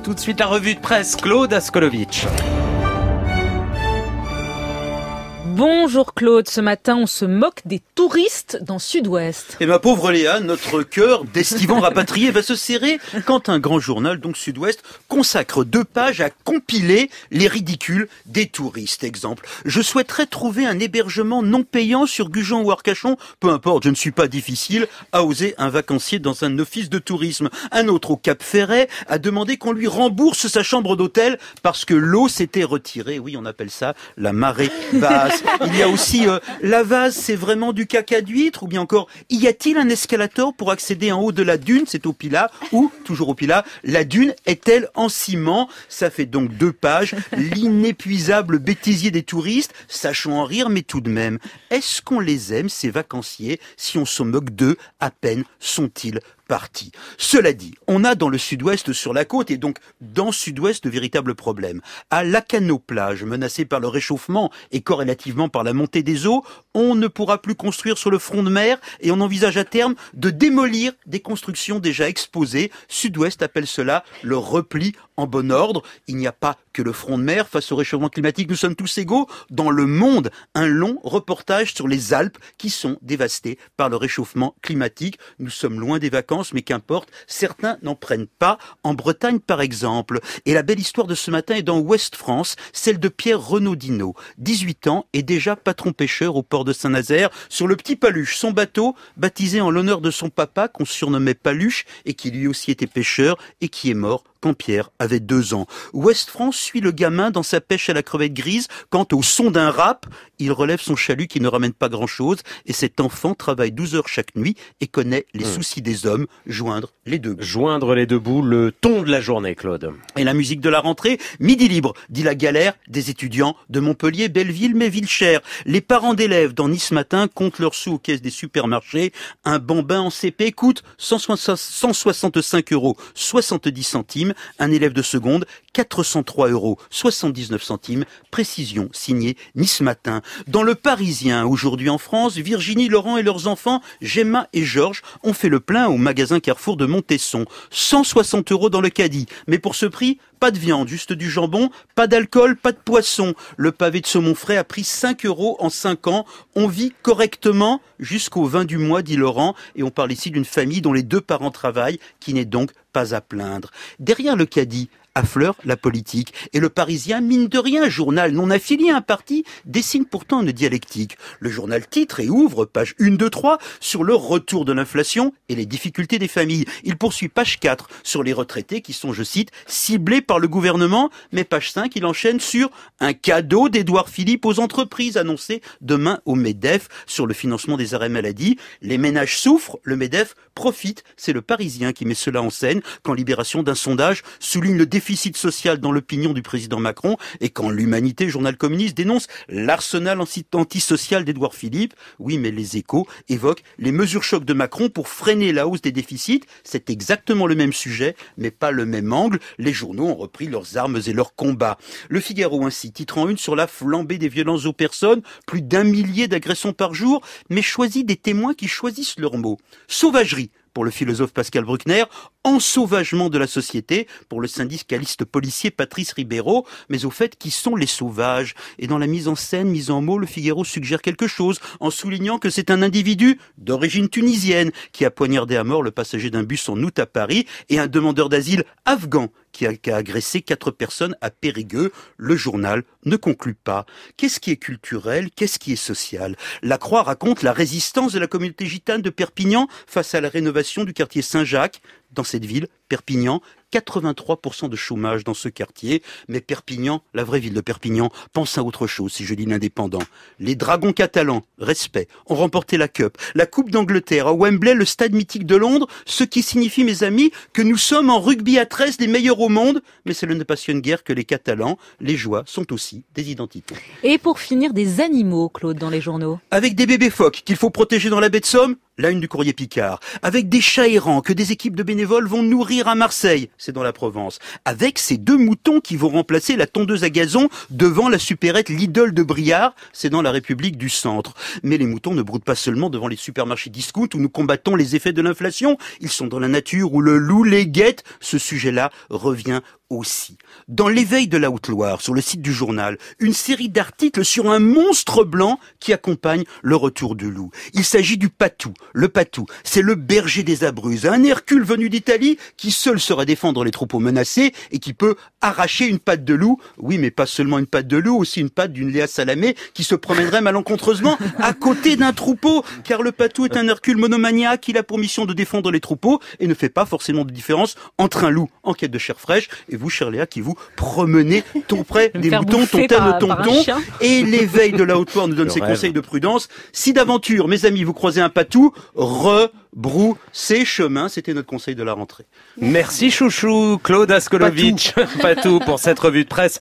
Tout de suite la revue de presse, Claude Askolovitch. Bonjour Claude, ce matin on se moque des touristes dans Sud-Ouest. Et ma pauvre Léa, notre cœur d'estivant rapatrié va se serrer quand un grand journal, donc Sud-Ouest, consacre 2 pages à compiler les ridicules des touristes. Exemple, je souhaiterais trouver un hébergement non payant sur Gujan ou Arcachon, peu importe, je ne suis pas difficile, a osé un vacancier dans un office de tourisme. Un autre au Cap Ferret a demandé qu'on lui rembourse sa chambre d'hôtel parce que l'eau s'était retirée. Oui, on appelle ça la marée basse. Il y a aussi la vase, c'est vraiment du caca d'huître, ou bien encore, y a-t-il un escalator pour accéder en haut de la dune, c'est au Pilat, ou, toujours au Pilat, la dune est-elle en ciment? Ça fait donc 2 pages, l'inépuisable bêtisier des touristes, sachons en rire, mais tout de même, est-ce qu'on les aime, ces vacanciers, si on se moque d'eux, à peine sont-ils partis? Cela dit, on a dans le Sud-Ouest sur la côte, et donc dans Sud-Ouest, de véritables problèmes. À Lacanau-Plage, menacée par le réchauffement et corrélativement par la montée des eaux, on ne pourra plus construire sur le front de mer et on envisage à terme de démolir des constructions déjà exposées. Sud-Ouest appelle cela le repli en bon ordre. Il n'y a pas que le front de mer face au réchauffement climatique, nous sommes tous égaux. Dans Le Monde, un long reportage sur les Alpes qui sont dévastées par le réchauffement climatique. Nous sommes loin des vacances, mais qu'importe, certains n'en prennent pas. En Bretagne, par exemple. Et la belle histoire de ce matin est dans Ouest France, celle de Pierre Renaudino, 18 ans et déjà patron pêcheur au port de Saint-Nazaire, sur le Petit Paluche, son bateau, baptisé en l'honneur de son papa, qu'on surnommait Paluche, et qui lui aussi était pêcheur, et qui est mort quand Pierre avait 2 ans. Ouest France suit le gamin dans sa pêche à la crevette grise, quand au son d'un rap, il relève son chalut qui ne ramène pas grand-chose, et cet enfant travaille 12 heures chaque nuit et connaît les soucis des hommes, joindre les deux bouts. Joindre les 2 bouts, le ton de la journée, Claude. Et la musique de la rentrée, midi libre, dit la galère des étudiants de Montpellier, Belleville, mais Villecher. Les parents d'élèves dans Nice Matin comptent leurs sous aux caisses des supermarchés. Un bambin en CP coûte 165 euros 70 centimes. Un élève de seconde, 403 euros 79 centimes. Précision signée Nice Matin. Dans Le Parisien, aujourd'hui en France, Virginie, Laurent et leurs enfants, Gemma et Georges, ont fait le plein au magasin Carrefour de Montesson. 160 euros dans le caddie. Mais pour ce prix, pas de viande, juste du jambon, pas d'alcool, pas de poisson. Le pavé de saumon frais a pris 5 euros en 5 ans. On vit correctement jusqu'au 20 du mois, dit Laurent. Et on parle ici d'une famille dont les 2 parents travaillent, qui n'est donc pas à plaindre. Derrière le caddie, affleure la politique. Et Le Parisien, mine de rien, journal non affilié à un parti, dessine pourtant une dialectique. Le journal titre et ouvre, page 1, 2, 3, sur le retour de l'inflation et les difficultés des familles. Il poursuit page 4 sur les retraités qui sont, je cite, ciblés par le gouvernement. Mais page 5, il enchaîne sur un cadeau d'Édouard Philippe aux entreprises annoncé demain au MEDEF sur le financement des arrêts maladie. Les ménages souffrent, le MEDEF profite. C'est Le Parisien qui met cela en scène quand Libération d'un sondage souligne le déficit social dans l'opinion du président Macron et quand l'Humanité, journal communiste, dénonce l'arsenal antisocial d'Édouard Philippe. Oui, mais les Échos évoquent les mesures chocs de Macron pour freiner la hausse des déficits. C'est exactement le même sujet, mais pas le même angle. Les journaux ont repris leurs armes et leurs combats. Le Figaro ainsi, titre en une sur la flambée des violences aux personnes, plus d'1 millier d'agressions par jour, mais choisit des témoins qui choisissent leurs mots. Sauvagerie pour le philosophe Pascal Bruckner, ensauvagement de la société pour le syndicaliste policier Patrice Ribeiro, mais au fait, qui sont les sauvages? Et dans la mise en scène, mise en mots, le Figaro suggère quelque chose en soulignant que c'est un individu d'origine tunisienne qui a poignardé à mort le passager d'un bus en août à Paris et un demandeur d'asile afghan qui a agressé 4 personnes à Périgueux. Le journal ne conclut pas. Qu'est-ce qui est culturel? Qu'est-ce qui est social? La Croix raconte la résistance de la communauté gitane de Perpignan face à la rénovation du quartier Saint-Jacques. Dans cette ville, Perpignan, 83% de chômage dans ce quartier. Mais Perpignan, la vraie ville de Perpignan, pense à autre chose, si je dis l'indépendant. Les Dragons catalans, respect, ont remporté la Cup, la Coupe d'Angleterre, à Wembley, le stade mythique de Londres, ce qui signifie, mes amis, que nous sommes en rugby à 13 les meilleurs au monde. Mais cela ne passionne guère que les Catalans. Les joies sont aussi des identités. Et pour finir, des animaux, Claude, dans les journaux. Avec des bébés phoques qu'il faut protéger dans la baie de Somme, la une du Courrier Picard. Avec des chats errants que des équipes de bénévoles vont nourrir à Marseille, c'est dans la Provence. Avec ces 2 moutons qui vont remplacer la tondeuse à gazon devant la supérette Lidl de Briard, c'est dans la République du Centre. Mais les moutons ne broutent pas seulement devant les supermarchés discount où nous combattons les effets de l'inflation. Ils sont dans la nature où le loup les guette. Ce sujet-là revient aussi. Dans l'éveil de la Haute-Loire, sur le site du journal, une série d'articles sur un monstre blanc qui accompagne le retour du loup. Il s'agit du patou. Le patou, c'est le berger des Abruzzes, un Hercule venu d'Italie qui seul saurait défendre les troupeaux menacés et qui peut arracher une patte de loup. Oui, mais pas seulement une patte de loup, aussi une patte d'une Léa Salamé qui se promènerait malencontreusement à côté d'un troupeau, car le patou est un Hercule monomaniaque. Il a pour mission de défendre les troupeaux et ne fait pas forcément de différence entre un loup en quête de chair fraîche et vous, chère Léa, qui vous promenez tout près des moutons, tonton. Et l'éveil de la Haute-Loire nous donne ses conseils de prudence. Si d'aventure, mes amis, vous croisez un patou, rebroussez chemin. C'était notre conseil de la rentrée. Merci chouchou, Claude Askolovitch. Patou pour cette revue de presse.